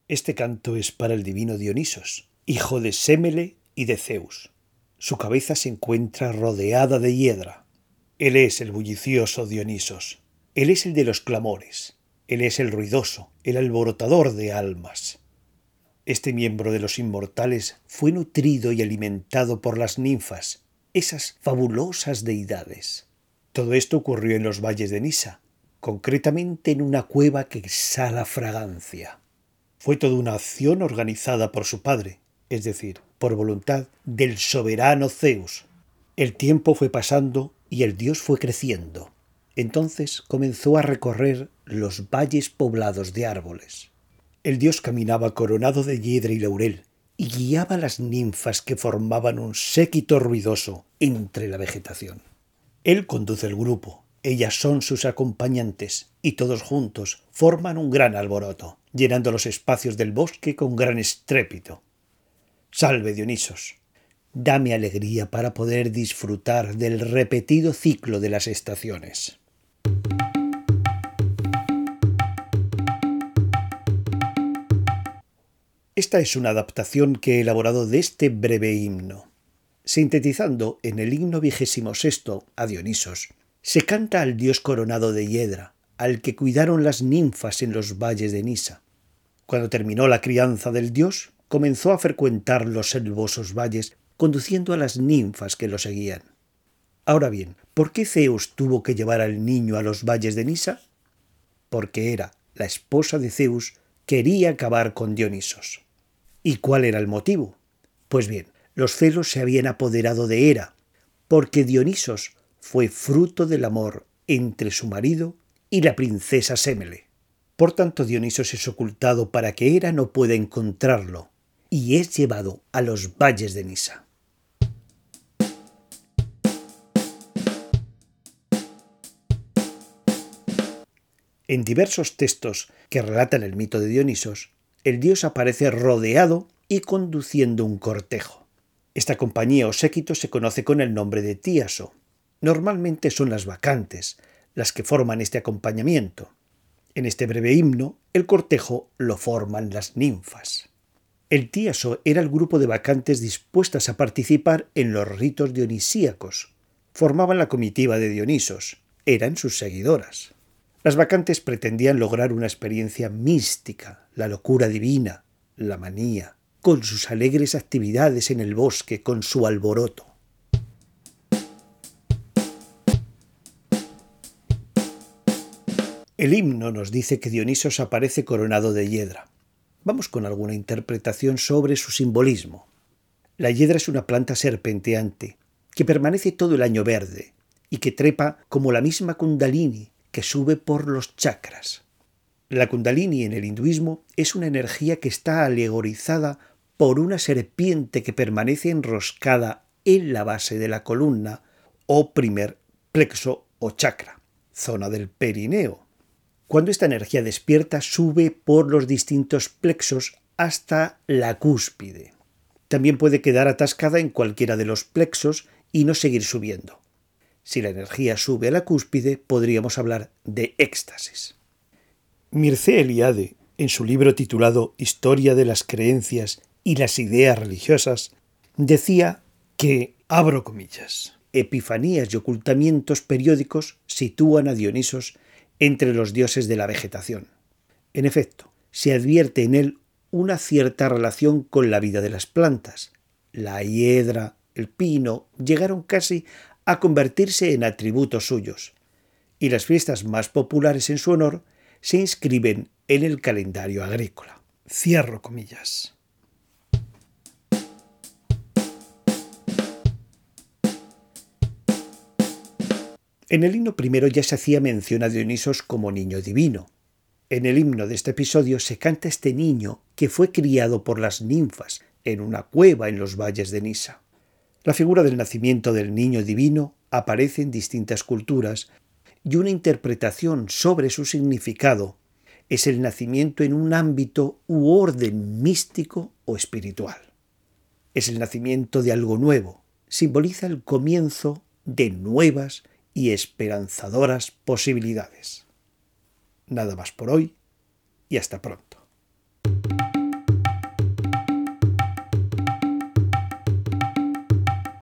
Este canto es para el divino Dionisos, hijo de Sémele y de Zeus. Su cabeza se encuentra rodeada de hiedra. Él es el bullicioso Dionisos. Él es el de los clamores. Él es el ruidoso, el alborotador de almas. Este miembro de los inmortales fue nutrido y alimentado por las ninfas, esas fabulosas deidades. Todo esto ocurrió en los valles de Nisa, concretamente en una cueva que exhala fragancia. Fue toda una acción organizada por su padre, es decir, por voluntad del soberano Zeus. El tiempo fue pasando y el dios fue creciendo. Entonces comenzó a recorrer los valles poblados de árboles. El dios caminaba coronado de hiedra y laurel y guiaba a las ninfas que formaban un séquito ruidoso entre la vegetación. Él conduce el grupo, ellas son sus acompañantes y todos juntos forman un gran alboroto, llenando los espacios del bosque con gran estrépito. Salve, Dionisos. Dame alegría para poder disfrutar del repetido ciclo de las estaciones. Esta es una adaptación que he elaborado de este breve himno. Sintetizando, en el himno 26 a Dionisos, se canta al dios coronado de hiedra, al que cuidaron las ninfas en los valles de Nisa. Cuando terminó la crianza del dios, comenzó a frecuentar los selvosos valles, conduciendo a las ninfas que lo seguían. Ahora bien, ¿por qué Zeus tuvo que llevar al niño a los valles de Nisa? Porque Hera, la esposa de Zeus, quería acabar con Dionisos. ¿Y cuál era el motivo? Pues bien, los celos se habían apoderado de Hera, porque Dionisos fue fruto del amor entre su marido y la princesa Sémele. Por tanto, Dionisos es ocultado para que Hera no pueda encontrarlo, y es llevado a los valles de Nisa. En diversos textos que relatan el mito de Dionisos, el dios aparece rodeado y conduciendo un cortejo. Esta compañía o séquito se conoce con el nombre de tíaso. Normalmente son las bacantes las que forman este acompañamiento. En este breve himno, el cortejo lo forman las ninfas. El tíaso era el grupo de bacantes dispuestas a participar en los ritos dionisíacos. Formaban la comitiva de Dionisos, eran sus seguidoras. Las bacantes pretendían lograr una experiencia mística, la locura divina, la manía, con sus alegres actividades en el bosque, con su alboroto. El himno nos dice que Dionisos aparece coronado de hiedra. Vamos con alguna interpretación sobre su simbolismo. La hiedra es una planta serpenteante que permanece todo el año verde y que trepa como la misma Kundalini que sube por los chakras. La Kundalini en el hinduismo es una energía que está alegorizada por una serpiente que permanece enroscada en la base de la columna o primer plexo o chakra, zona del perineo. Cuando esta energía despierta, sube por los distintos plexos hasta la cúspide. También puede quedar atascada en cualquiera de los plexos y no seguir subiendo. Si la energía sube a la cúspide, podríamos hablar de éxtasis. Mircea Eliade, en su libro titulado Historia de las creencias y las ideas religiosas, decía que, abro comillas, epifanías y ocultamientos periódicos sitúan a Dionisos entre los dioses de la vegetación. En efecto, se advierte en él una cierta relación con la vida de las plantas. La hiedra, el pino, llegaron casi a convertirse en atributos suyos, y las fiestas más populares en su honor se inscriben en el calendario agrícola. Cierro comillas. En el himno primero ya se hacía mención a Dionisos como niño divino. En el himno de este episodio se canta este niño que fue criado por las ninfas en una cueva en los valles de Nisa. La figura del nacimiento del niño divino aparece en distintas culturas y una interpretación sobre su significado es el nacimiento en un ámbito u orden místico o espiritual. Es el nacimiento de algo nuevo, simboliza el comienzo de nuevas y esperanzadoras posibilidades. Nada más por hoy y hasta pronto.